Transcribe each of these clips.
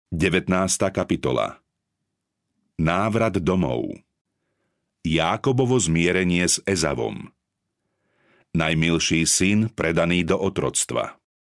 19. kapitola. Návrat domov. Jákobovo zmierenie s Ezavom. Najmilší syn predaný do otroctva.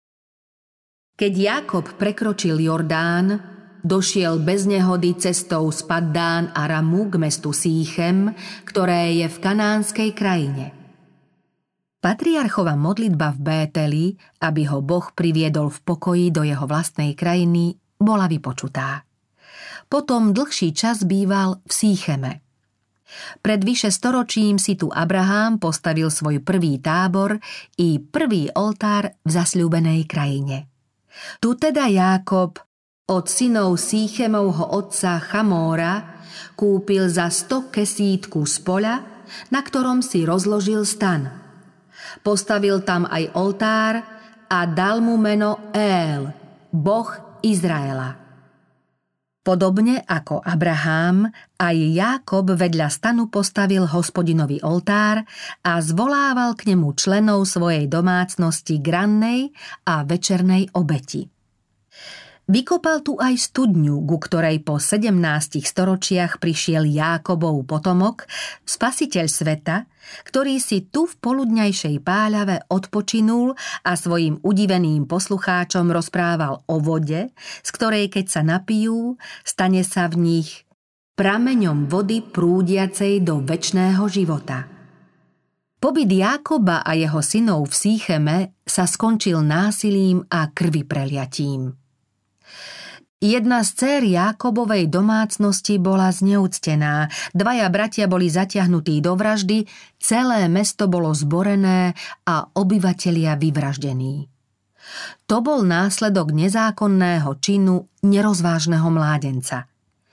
Keď Jákob prekročil Jordán, došiel bez nehody cestou z Paddán Aramu k mestu Síchem, ktoré je v kanánskej krajine. Patriarchova modlitba v Bételi, aby ho Boh priviedol v pokoji do jeho vlastnej krajiny, bola vypočutá. Potom dlhší čas býval v Sícheme. Pred vyše storočím si tu Abrahám postavil svoj prvý tábor i prvý oltár v zasľúbenej krajine. Tu teda Jákob od synov Síchemovho otca Chamóra kúpil za 100 kesít kus poľa, na ktorom si rozložil stan. Postavil tam aj oltár a dal mu meno El, Boh Izraela. Podobne ako Abrahám, aj Jákob vedľa stanu postavil Hospodinovi oltár a zvolával k nemu členov svojej domácnosti k rannej a večernej obeti. Vykopal tu aj studňu, ku ktorej po 17 storočiach prišiel Jákobov potomok, spasiteľ sveta, ktorý si tu v poludňajšej páľave odpočinul a svojim udiveným poslucháčom rozprával o vode, z ktorej keď sa napijú, stane sa v nich prameňom vody prúdiacej do večného života. Pobyt Jákoba a jeho synov v Sícheme sa skončil násilím a krvipreliatím. Jedna z dcér Jákobovej domácnosti bola zneúctená, 2 bratia boli zatiahnutí do vraždy, celé mesto bolo zborené a obyvatelia vyvraždení. To bol následok nezákonného činu nerozvážneho mládenca.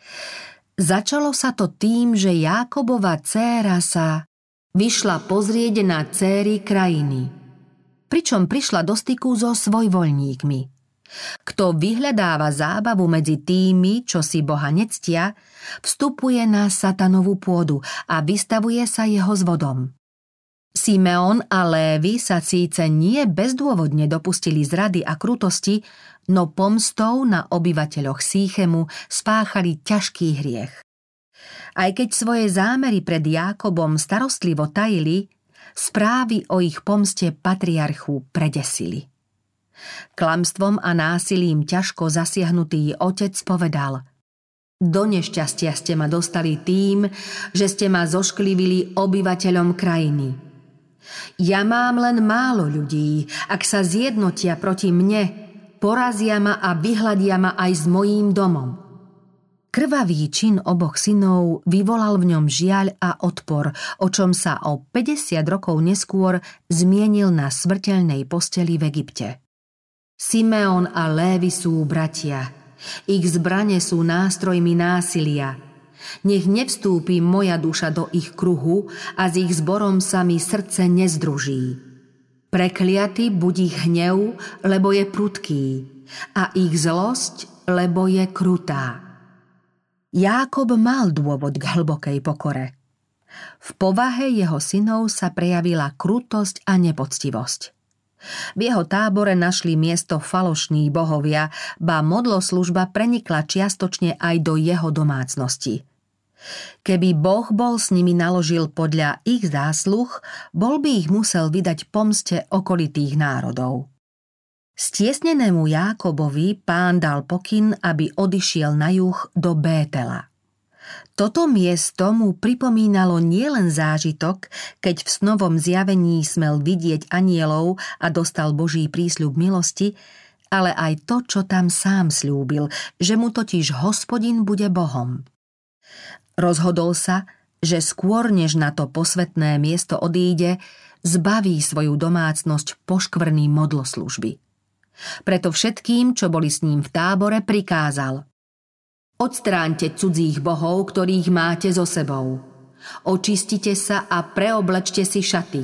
Začalo sa to tým, že Jákobova dcéra sa vyšla pozrieť na dcéry krajiny, pričom prišla do styku so svojvoľníkmi. Kto vyhľadáva zábavu medzi tými, čo si Boha nectia, vstupuje na satanovú pôdu a vystavuje sa jeho zvodom. Simeon a Lévi sa síce nie bezdôvodne dopustili zrady a krutosti, no pomstou na obyvateľoch Síchemu spáchali ťažký hriech. Aj keď svoje zámery pred Jákobom starostlivo tajili, správy o ich pomste patriarchu predesili. Klamstvom a násilím ťažko zasiahnutý otec povedal: Do nešťastia ste ma dostali tým, že ste ma zošklivili obyvateľom krajiny. Ja mám len málo ľudí, ak sa zjednotia proti mne, porazia ma a vyhladia ma aj s mojím domom. Krvavý čin oboch synov vyvolal v ňom žiaľ a odpor, o čom sa o 50 rokov neskôr zmienil na smrteľnej posteli v Egypte. Simeon a Lévi sú bratia. Ich zbrane sú nástrojmi násilia. Nech nevstúpi moja duša do ich kruhu a s ich zborom sa mi srdce nezdruží. Prekliaty buď ich hnev, lebo je prudký, a ich zlosť, lebo je krutá. Jákob mal dôvod k hlbokej pokore. V povahe jeho synov sa prejavila krutosť a nepoctivosť. V jeho tábore našli miesto falošní bohovia, ba modloslužba prenikla čiastočne aj do jeho domácnosti. Keby Boh bol s nimi naložil podľa ich zásluh, bol by ich musel vydať pomste okolitých národov. Stiesnenému Jákobovi Pán dal pokyn, aby odišiel na juh do Bétela. Toto miesto mu pripomínalo nielen zážitok, keď v snovom zjavení smel vidieť anielov a dostal Boží prísľub milosti, ale aj to, čo tam sám sľúbil, že mu totiž Hospodin bude Bohom. Rozhodol sa, že skôr než na to posvätné miesto odíde, zbaví svoju domácnosť poškvrny modloslužby. Preto všetkým, čo boli s ním v tábore, prikázal: Odstráňte cudzích bohov, ktorých máte so sebou. Očistite sa a preoblečte si šaty.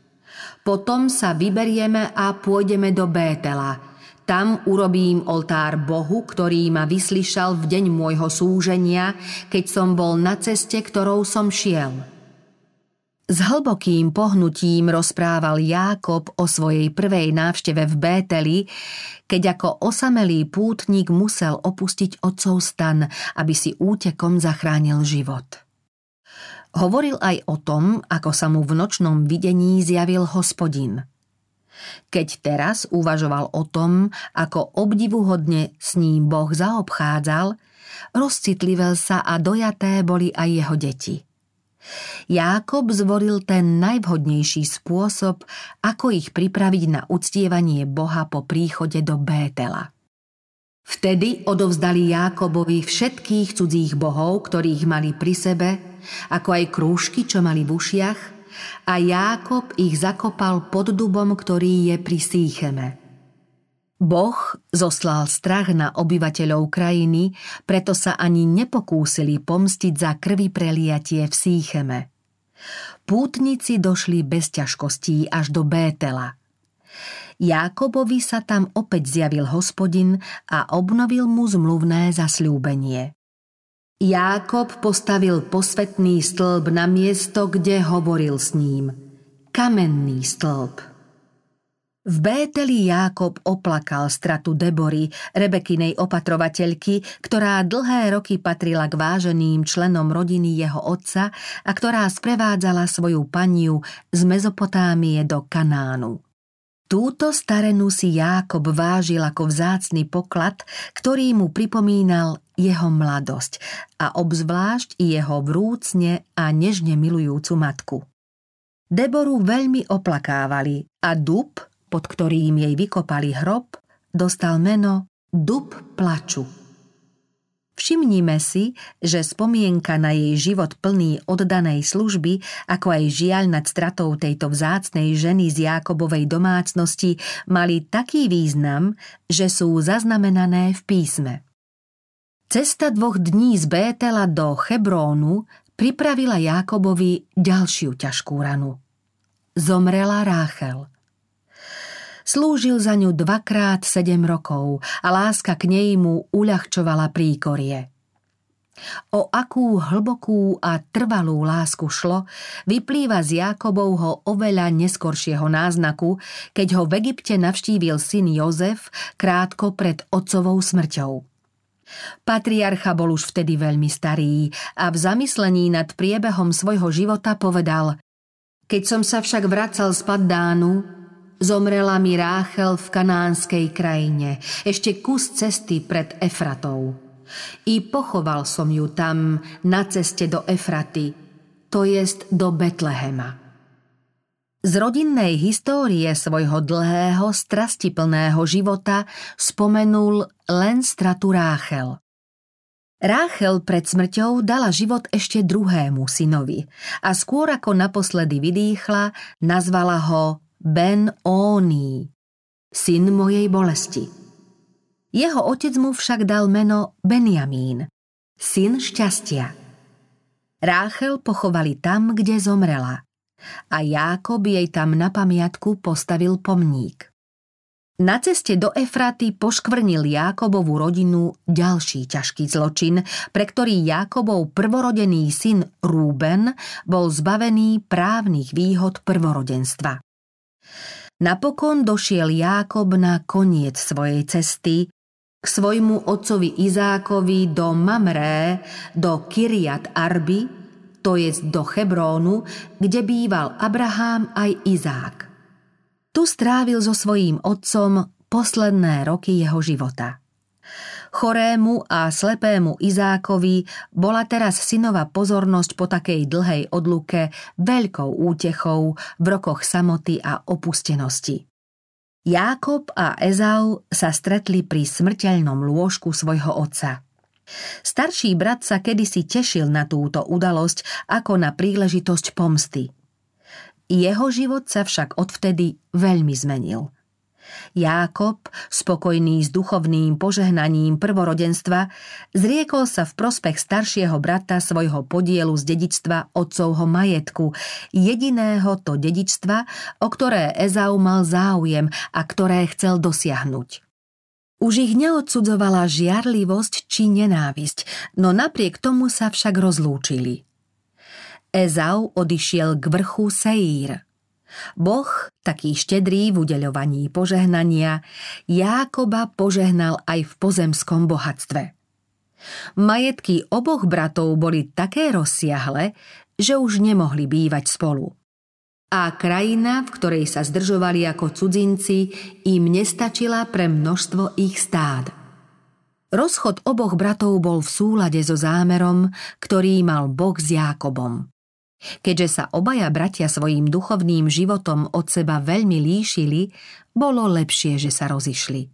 Potom sa vyberieme a pôjdeme do Bétela. Tam urobím oltár Bohu, ktorý ma vyslyšal v deň môjho súženia, keď som bol na ceste, ktorou som šiel. S hlbokým pohnutím rozprával Jákob o svojej prvej návšteve v Bételi, keď ako osamelý pútnik musel opustiť otcov stan, aby si útekom zachránil život. Hovoril aj o tom, ako sa mu v nočnom videní zjavil Hospodin. Keď teraz uvažoval o tom, ako obdivuhodne s ním Boh zaobchádzal, rozcitlivel sa a dojaté boli aj jeho deti. Jákob zvolil ten najvhodnejší spôsob, ako ich pripraviť na uctievanie Boha po príchode do Bétela. Vtedy odovzdali Jákobovi všetkých cudzích bohov, ktorých mali pri sebe, ako aj krúžky, čo mali v ušiach, a Jákob ich zakopal pod dubom, ktorý je pri Sícheme. Boh zoslal strach na obyvateľov krajiny, preto sa ani nepokúsili pomstiť za krvi preliatie v Sícheme. Pútnici došli bez ťažkostí až do Bétela. Jákobovi sa tam opäť zjavil Hospodin a obnovil mu zmluvné zasľúbenie. Jákob postavil posvätný stĺp na miesto, kde hovoril s ním. Kamenný stĺp. V Bételi Jákob oplakal stratu Debory, Rebekinej opatrovateľky, ktorá dlhé roky patrila k váženým členom rodiny jeho otca a ktorá sprevádzala svoju paniu z Mezopotámie do Kanánu. Túto starenu si Jákob vážil ako vzácny poklad, ktorý mu pripomínal jeho mladosť a obzvlášť jeho vrúcne a nežne milujúcu matku. Deboru veľmi oplakávali a dub, pod ktorým jej vykopali hrob, dostal meno Dub plaču. Všimnime si, že spomienka na jej život plný oddanej služby, ako aj žiaľ nad stratou tejto vzácnej ženy z Jákobovej domácnosti mali taký význam, že sú zaznamenané v písme. Cesta 2 dní z Bétela do Hebrónu pripravila Jákobovi ďalšiu ťažkú ranu. Zomrela Ráchel. Slúžil za ňu 2x 7 rokov a láska k nej mu uľahčovala príkorie. O akú hlbokú a trvalú lásku šlo, vyplýva z Jákobovho oveľa neskoršieho náznaku, keď ho v Egypte navštívil syn Jozef krátko pred otcovou smrťou. Patriarcha bol už vtedy veľmi starý a v zamyslení nad priebehom svojho života povedal: Keď som sa však vracal z Paddánu, zomrela mi Ráchel v kanánskej krajine, ešte kus cesty pred Efratou. I pochoval som ju tam na ceste do Efraty, to jest do Betlehema. Z rodinnej histórie svojho dlhého, strastiplného života spomenul len stratu Ráchel. Ráchel pred smrťou dala život ešte druhému synovi a skôr ako naposledy vydýchla, nazvala ho Ben-Óní, syn mojej bolesti. Jeho otec mu však dal meno Benjamín, syn šťastia. Ráchel pochovali tam, kde zomrela, a Jákob jej tam na pamiatku postavil pomník. Na ceste do Efraty poškvrnil Jákobovú rodinu ďalší ťažký zločin, pre ktorý Jákobov prvorodený syn Rúben bol zbavený právnych výhod prvorodenstva. Napokon došiel Jákob na koniec svojej cesty k svojmu otcovi Izákovi do Mamré, do Kirjat Arby, to jest do Hebrónu, kde býval Abrahám aj Izák. Tu strávil so svojím otcom posledné roky jeho života. Chorému a slepému Izákovi bola teraz synova pozornosť po takej dlhej odluke veľkou útechou v rokoch samoty a opustenosti. Jákob a Ezau sa stretli pri smrteľnom lôžku svojho otca. Starší brat sa kedysi tešil na túto udalosť ako na príležitosť pomsty. Jeho život sa však odvtedy veľmi zmenil. Jákob, spokojný s duchovným požehnaním prvorodenstva, zriekol sa v prospech staršieho brata svojho podielu z dedičstva otcovho majetku, jediného to dedičstva, o ktoré Ezau mal záujem a ktoré chcel dosiahnuť. Už ich neodsudzovala žiarlivosť či nenávisť, no napriek tomu sa však rozlúčili. Ezau odišiel k vrchu Seír. Boh, taký štedrý v udeľovaní požehnania, Jákoba požehnal aj v pozemskom bohatstve. Majetky oboch bratov boli také rozsiahle, že už nemohli bývať spolu. A krajina, v ktorej sa zdržovali ako cudzinci, im nestačila pre množstvo ich stád. Rozchod oboch bratov bol v súlade so zámerom, ktorý mal Boh s Jákobom. Keďže sa obaja bratia svojím duchovným životom od seba veľmi líšili, bolo lepšie, že sa rozišli.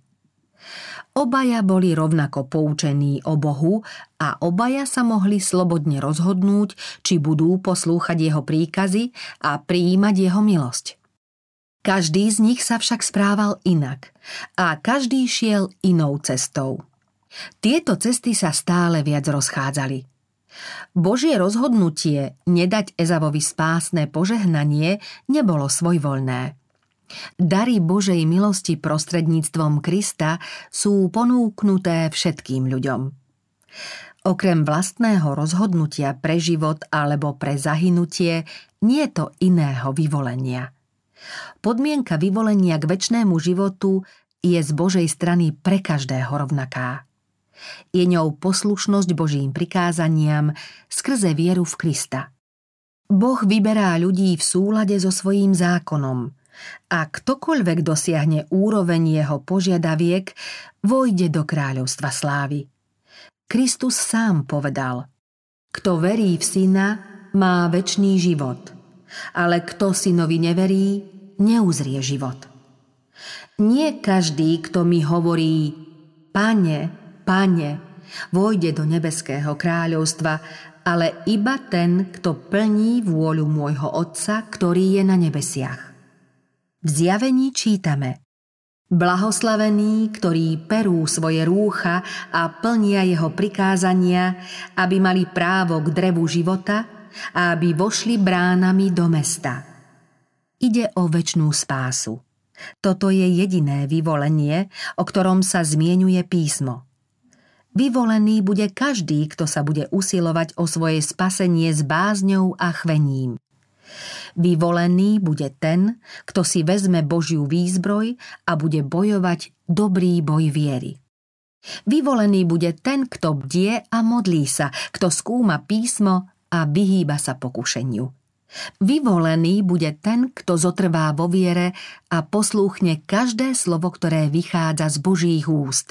Obaja boli rovnako poučení o Bohu a obaja sa mohli slobodne rozhodnúť, či budú poslúchať jeho príkazy a prijímať jeho milosť. Každý z nich sa však správal inak a každý šiel inou cestou. Tieto cesty sa stále viac rozchádzali. Božie rozhodnutie nedať Ezavovi spásne požehnanie nebolo svojvoľné. Dary Božej milosti prostredníctvom Krista sú ponúknuté všetkým ľuďom. Okrem vlastného rozhodnutia pre život alebo pre zahynutie nie je to iného vyvolenia. Podmienka vyvolenia k večnému životu je z Božej strany pre každého rovnaká. Je ňou poslušnosť Božím prikázaniam skrze vieru v Krista. Boh vyberá ľudí v súlade so svojím zákonom a ktokoľvek dosiahne úroveň jeho požiadaviek, vojde do kráľovstva slávy. Kristus sám povedal: Kto verí v Syna, má večný život, ale kto Synovi neverí, neuzrie život. Nie každý, kto mi hovorí: Pane, Pane, vojde do nebeského kráľovstva, ale iba ten, kto plní vôľu môjho Otca, ktorý je na nebesiach. V Zjavení čítame: Blahoslavení, ktorí perú svoje rúcha a plnia jeho prikázania, aby mali právo k drevu života a aby vošli bránami do mesta. Ide o večnú spásu. Toto je jediné vyvolenie, o ktorom sa zmieňuje písmo. Vyvolený bude každý, kto sa bude usilovať o svoje spasenie s bázňou a chvením. Vyvolený bude ten, kto si vezme Božiu výzbroj a bude bojovať dobrý boj viery. Vyvolený bude ten, kto bdie a modlí sa, kto skúma písmo a vyhýba sa pokušeniu. Vyvolený bude ten, kto zotrvá vo viere a poslúchne každé slovo, ktoré vychádza z Božích úst.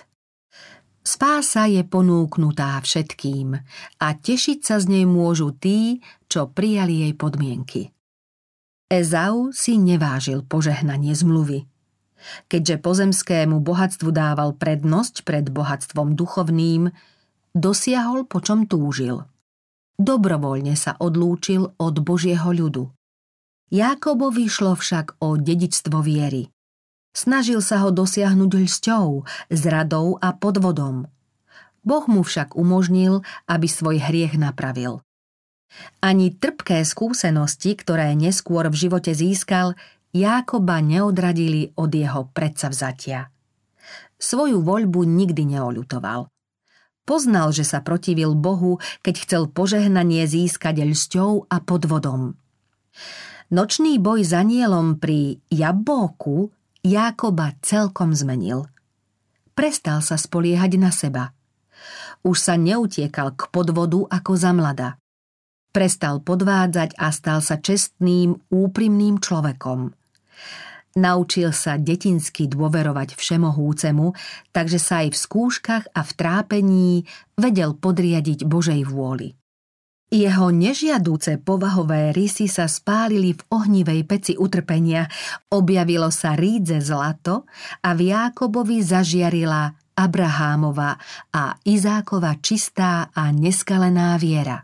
Spása je ponúknutá všetkým a tešiť sa z nej môžu tí, čo prijali jej podmienky. Ezau si nevážil požehnanie zmluvy. Keďže pozemskému bohatstvu dával prednosť pred bohatstvom duchovným, dosiahol, po čom túžil. Dobrovoľne sa odlúčil od Božieho ľudu. Jákobovi šlo však o dedičstvo viery. Snažil sa ho dosiahnuť lsťou, zradou a podvodom. Boh mu však umožnil, aby svoj hriech napravil. Ani trpké skúsenosti, ktoré neskôr v živote získal, Jákoba neodradili od jeho predsavzatia. Svoju voľbu nikdy neoľutoval. Poznal, že sa protivil Bohu, keď chcel požehnanie získať lsťou a podvodom. Nočný boj s anielom pri Jabóku Jákoba celkom zmenil. Prestal sa spoliehať na seba. Už sa neutiekal k podvodu ako za mlada. Prestal podvádzať a stal sa čestným, úprimným človekom. Naučil sa detinsky dôverovať všemohúcemu, takže sa aj v skúškach a v trápení vedel podriadiť Božej vôli. Jeho nežiadúce povahové rysy sa spálili v ohnivej peci utrpenia, objavilo sa rídze zlato a v Jákobovi zažiarila Abrahámova a Izákova čistá a neskalená viera.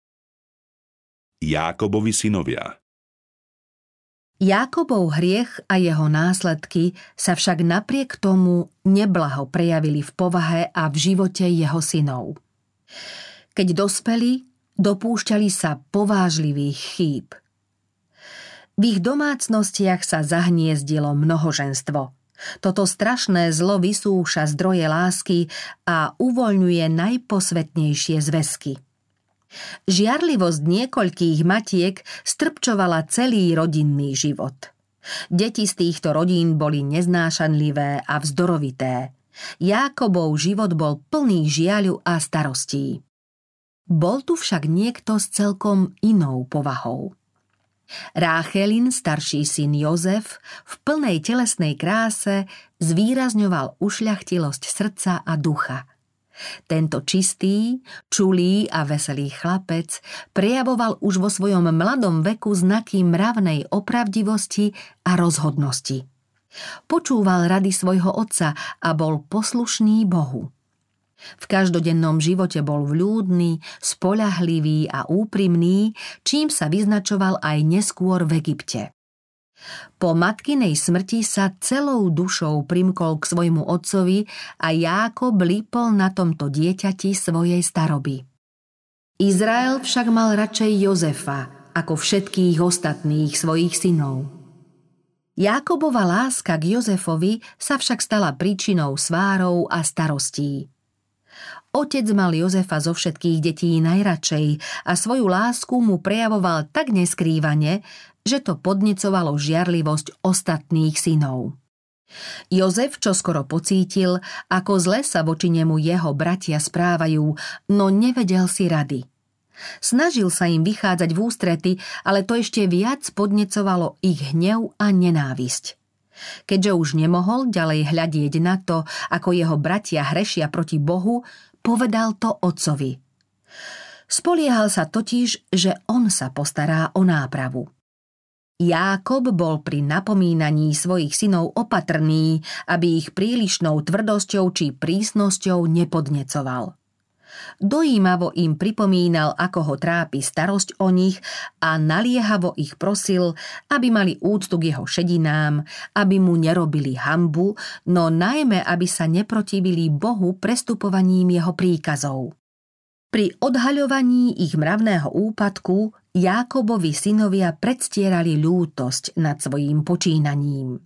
Jákobovi synovia. Jákobov hriech a jeho následky sa však napriek tomu neblaho prejavili v povahe a v živote jeho synov. Keď dospeli, dopúšťali sa povážlivých chýb. V ich domácnostiach sa zahniezdilo mnohoženstvo. Toto strašné zlo vysúša zdroje lásky a uvoľňuje najposvetnejšie zväzky. Žiarlivosť niekoľkých matiek strpčovala celý rodinný život. Deti z týchto rodín boli neznášanlivé a vzdorovité. Jákobov život bol plný žiaľu a starostí. Bol tu však niekto s celkom inou povahou. Ráchelin, starší syn Jozef, v plnej telesnej kráse zvýrazňoval ušľachtilosť srdca a ducha. Tento čistý, čulý a veselý chlapec prejavoval už vo svojom mladom veku znaky mravnej opravdivosti a rozhodnosti. Počúval rady svojho otca a bol poslušný Bohu. V každodennom živote bol vľúdny, spoľahlivý a úprimný, čím sa vyznačoval aj neskôr v Egypte. Po matkinej smrti sa celou dušou primkol k svojmu otcovi a Jákob lípol na tomto dieťati svojej staroby. Izrael však mal radšej Jozefa ako všetkých ostatných svojich synov. Jákobova láska k Jozefovi sa však stala príčinou svárov a starostí. Otec mal Jozefa zo všetkých detí najradšej a svoju lásku mu prejavoval tak neskrývane, že to podnecovalo žiarlivosť ostatných synov. Jozef čoskoro pocítil, ako zle sa voči nemu jeho bratia správajú, no nevedel si rady. Snažil sa im vychádzať v ústrety, ale to ešte viac podnecovalo ich hnev a nenávisť. Keďže už nemohol ďalej hľadieť na to, ako jeho bratia hrešia proti Bohu, povedal to otcovi. Spoliehal sa totiž, že on sa postará o nápravu. Jákob bol pri napomínaní svojich synov opatrný, aby ich prílišnou tvrdosťou či prísnosťou nepodnecoval. Dojímavo im pripomínal, ako ho trápi starosť o nich a naliehavo ich prosil, aby mali úctu k jeho šedinám, aby mu nerobili hanbu, no najmä, aby sa neprotivili Bohu prestupovaním jeho príkazov. Pri odhaľovaní ich mravného úpadku Jákobovi synovia predstierali ľútosť nad svojím počínaním.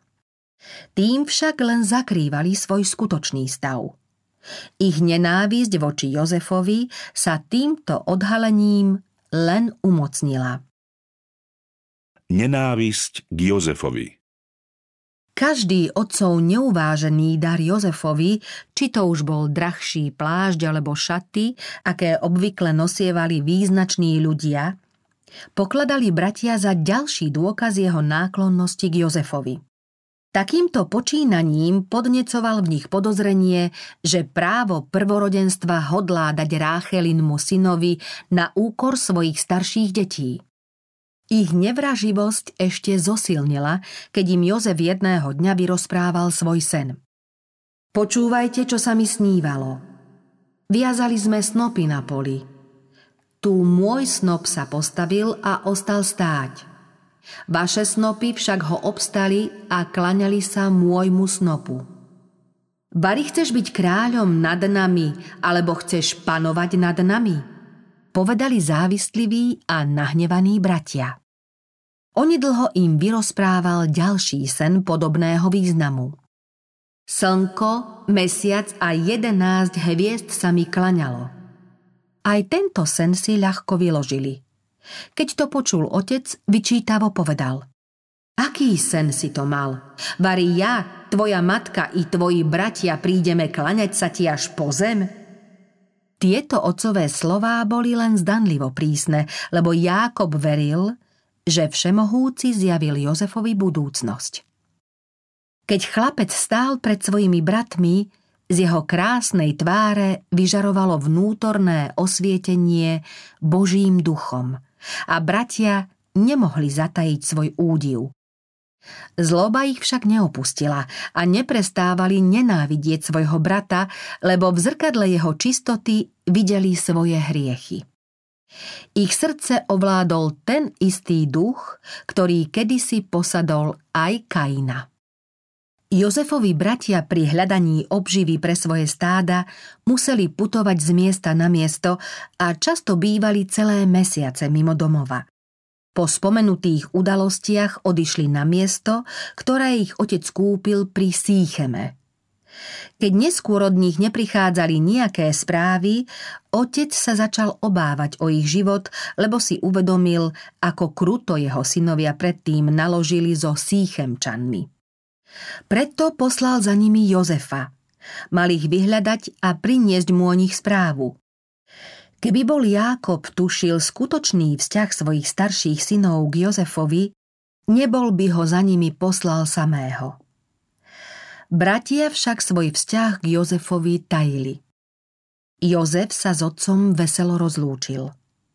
Tým však len zakrývali svoj skutočný stav. Ich nenávisť voči Jozefovi sa týmto odhalením len umocnila. Nenávisť k Jozefovi. Každý otcov neuvážený dar Jozefovi, či to už bol drahší plášť alebo šaty, aké obvykle nosievali význační ľudia, pokladali bratia za ďalší dôkaz jeho náklonnosti k Jozefovi. Takýmto počínaním podnecoval v nich podozrenie, že právo prvorodenstva hodlá dať Ráchelinmu synovi na úkor svojich starších detí. Ich nevraživosť ešte zosilnila, keď im Jozef jedného dňa vyrozprával svoj sen. Počúvajte, čo sa mi snívalo. Viazali sme snopy na poli. Tu môj snop sa postavil a ostal stáť. Vaše snopy však ho obstali a klaňali sa môjmu snopu. Bari chceš byť kráľom nad nami, alebo chceš panovať nad nami? Povedali závisliví a nahnevaní bratia. Onedlho im vyrozprával ďalší sen podobného významu. Slnko, mesiac a 11 hviezd sa mi klaňalo. Aj tento sen si ľahko vyložili. Keď to počul otec, vyčítavo povedal. Aký sen si to mal? Vari ja, tvoja matka i tvoji bratia prídeme klaňať sa ti až po zem? Tieto otcové slová boli len zdanlivo prísne, lebo Jákob veril, že Všemohúci zjavil Jozefovi budúcnosť. Keď chlapec stál pred svojimi bratmi, z jeho krásnej tváre vyžarovalo vnútorné osvietenie Božím duchom a bratia nemohli zatajiť svoj údiv. Zloba ich však neopustila a neprestávali nenávidieť svojho brata, lebo v zrkadle jeho čistoty videli svoje hriechy. Ich srdce ovládol ten istý duch, ktorý kedysi posadol aj Kaina. Jozefovi bratia pri hľadaní obživy pre svoje stáda museli putovať z miesta na miesto a často bývali celé mesiace mimo domova. Po spomenutých udalostiach odišli na miesto, ktoré ich otec kúpil pri Sícheme. Keď neskôr od nich neprichádzali nejaké správy, otec sa začal obávať o ich život, lebo si uvedomil, ako kruto jeho synovia predtým naložili so Síchemčanmi. Preto poslal za nimi Jozefa. Mal ich vyhľadať a priniesť mu o nich správu. Keby bol Jákob tušil skutočný vzťah svojich starších synov k Jozefovi, nebol by ho za nimi poslal samého. Bratia však svoj vzťah k Jozefovi tajili. Jozef sa s otcom veselo rozlúčil.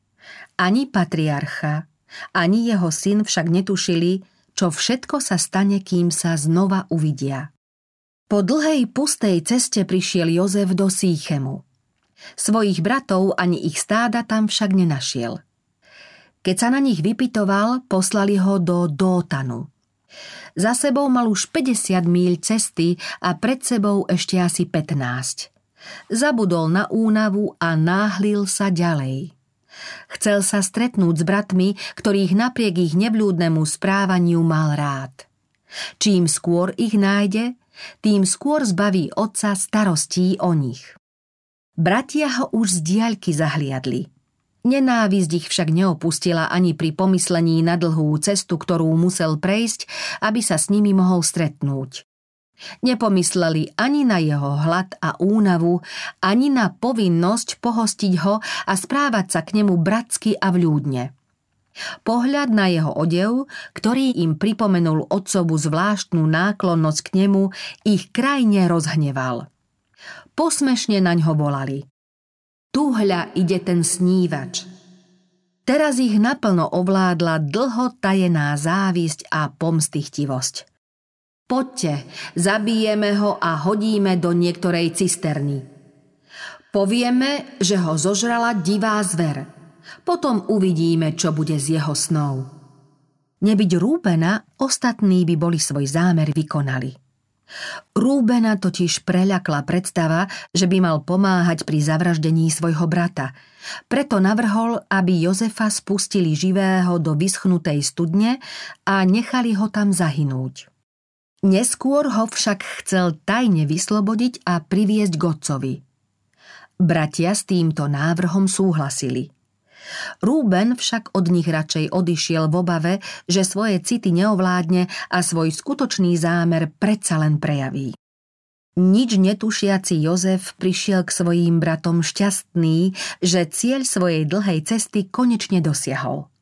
Ani patriarcha, ani jeho syn však netušili, čo všetko sa stane, kým sa znova uvidia. Po dlhej pustej ceste prišiel Jozef do Síchemu. Svojich bratov ani ich stáda tam však nenašiel. Keď sa na nich vypytoval, poslali ho do Dótanu. Za sebou mal už 50 míľ cesty a pred sebou ešte asi 15. Zabudol na únavu a náhlil sa ďalej. Chcel sa stretnúť s bratmi, ktorých napriek ich nevľúdnemu správaniu mal rád. Čím skôr ich nájde, tým skôr zbaví otca starostí o nich. Bratia ho už z diaľky zahliadli. Nenávisť ich však neopustila ani pri pomyslení na dlhú cestu, ktorú musel prejsť, aby sa s nimi mohol stretnúť. Nepomysleli ani na jeho hlad a únavu, ani na povinnosť pohostiť ho a správať sa k nemu bratsky a vľúdne. Pohľad na jeho odev, ktorý im pripomenul otcovu zvláštnu náklonnosť k nemu, ich krajne rozhneval. Posmešne naňho volali: Tuhľa ide ten snívač. Teraz ich naplno ovládla dlho tajená závisť a pomstychtivosť. Poďte, zabijeme ho a hodíme do niektorej cisterny. Povieme, že ho zožrala divá zver. Potom uvidíme, čo bude z jeho snov. Nebyť Rúbena, ostatní by boli svoj zámer vykonali. Rúbena totiž preľakla predstava, že by mal pomáhať pri zavraždení svojho brata. Preto navrhol, aby Jozefa spustili živého do vyschnutej studne a nechali ho tam zahynúť. Neskôr ho však chcel tajne vyslobodiť a priviesť k otcovi. Bratia s týmto návrhom súhlasili. Rúben však od nich radšej odišiel v obave, že svoje city neovládne a svoj skutočný zámer predsa len prejaví. Nič netušiaci Jozef prišiel k svojím bratom šťastný, že cieľ svojej dlhej cesty konečne dosiahol.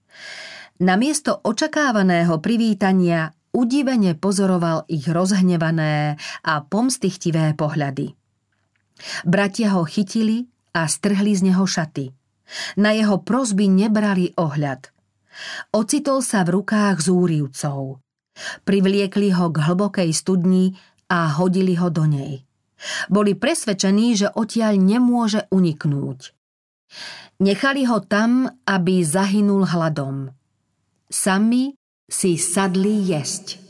Namiesto očakávaného privítania udivene pozoroval ich rozhnevané a pomstychtivé pohľady. Bratia ho chytili a strhli z neho šaty. Na jeho prosby nebrali ohľad. Ocitol sa v rukách zúrivcov. Privliekli ho k hlbokej studni a hodili ho do nej. Boli presvedčení, že odtiaľ nemôže uniknúť. Nechali ho tam, aby zahynul hladom. Sami si sadli jesť.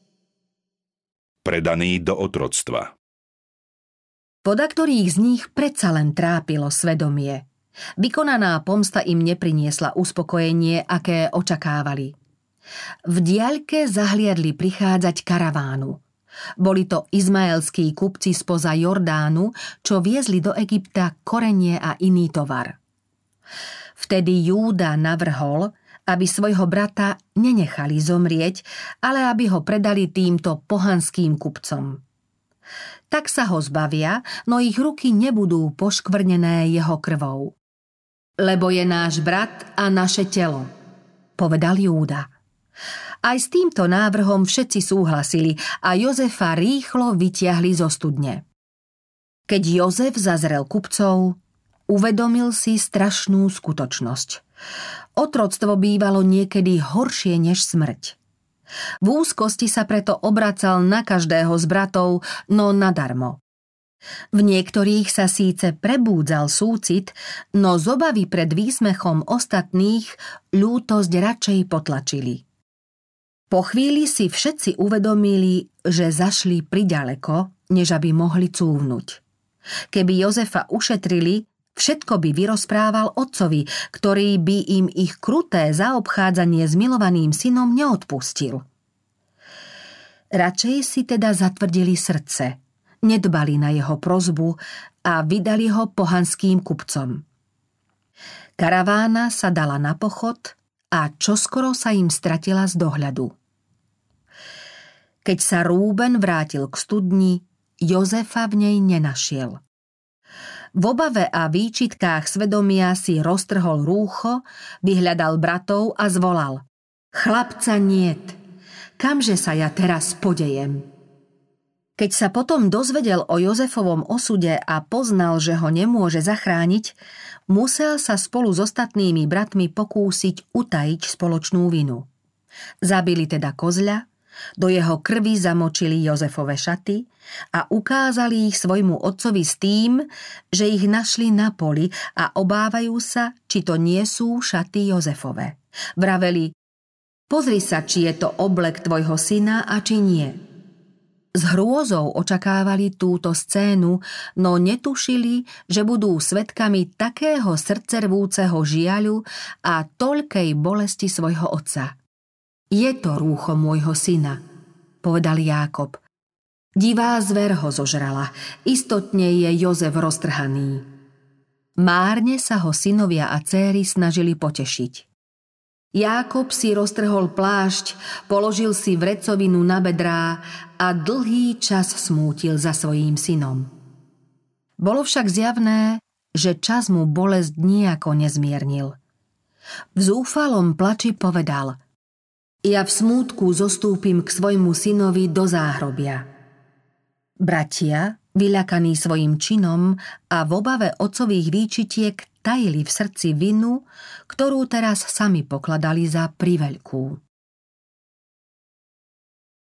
Predaný do otroctva. Podaktorých z nich predsa len trápilo svedomie. Vykonaná pomsta im nepriniesla uspokojenie, aké očakávali. V diaľke zahliadli prichádzať karavánu. Boli to izmaelskí kupci spoza Jordánu, čo viezli do Egypta korenie a iný tovar. Vtedy Júda navrhol, aby svojho brata nenechali zomrieť, ale aby ho predali týmto pohanským kupcom. Tak sa ho zbavia, no ich ruky nebudú poškvrnené jeho krvou. Lebo je náš brat a naše telo, povedal Júda. Aj s týmto návrhom všetci súhlasili a Jozefa rýchlo vytiahli zo studne. Keď Jozef zazrel kupcov, uvedomil si strašnú skutočnosť. Otroctvo bývalo niekedy horšie než smrť. V úzkosti sa preto obracal na každého z bratov, no nadarmo. V niektorých sa síce prebúdzal súcit, no z obavy pred výsmechom ostatných ľútosť radšej potlačili. Po chvíli si všetci uvedomili, že zašli priďaleko, než aby mohli cúvnuť. Keby Jozefa ušetrili, všetko by vyrozprával otcovi, ktorý by im ich kruté zaobchádzanie s milovaným synom neodpustil. Radšej si teda zatvrdili srdce, nedbali na jeho prosbu a vydali ho pohanským kupcom. Karavána sa dala na pochod a čoskoro sa im stratila z dohľadu. Keď sa Rúben vrátil k studni, Jozefa v nej nenašiel. V obave a výčitkách svedomia si roztrhol rúcho, vyhľadal bratov a zvolal: Chlapca niet, kamže sa ja teraz podejem? Keď sa potom dozvedel o Jozefovom osude a poznal, že ho nemôže zachrániť, musel sa spolu s ostatnými bratmi pokúsiť utajiť spoločnú vinu. Zabili teda kozľa, do jeho krvi zamočili Jozefove šaty a ukázali ich svojmu otcovi s tým, že ich našli na poli a obávajú sa, či to nie sú šaty Jozefove. Vraveli: Pozri sa, či je to oblek tvojho syna a či nie. S hrôzou očakávali túto scénu, no netušili, že budú svedkami takého srdcervúceho žiaľu a toľkej bolesti svojho otca. Je to rúcho môjho syna, povedal Jákob. Divá zver ho zožrala, istotne je Jozef roztrhaný. Márne sa ho synovia a céry snažili potešiť. Jákob si roztrhol plášť, položil si vrecovinu na bedrá a dlhý čas smútil za svojím synom. Bolo však zjavné, že čas mu bolesť nijako nezmiernil. V zúfalom plači povedal: Ja v smútku zostúpim k svojmu synovi do záhrobia. Bratia, vyľakaní svojím činom a v obave otcových výčitiek, tajili v srdci vinu, ktorú teraz sami pokladali za priveľkú.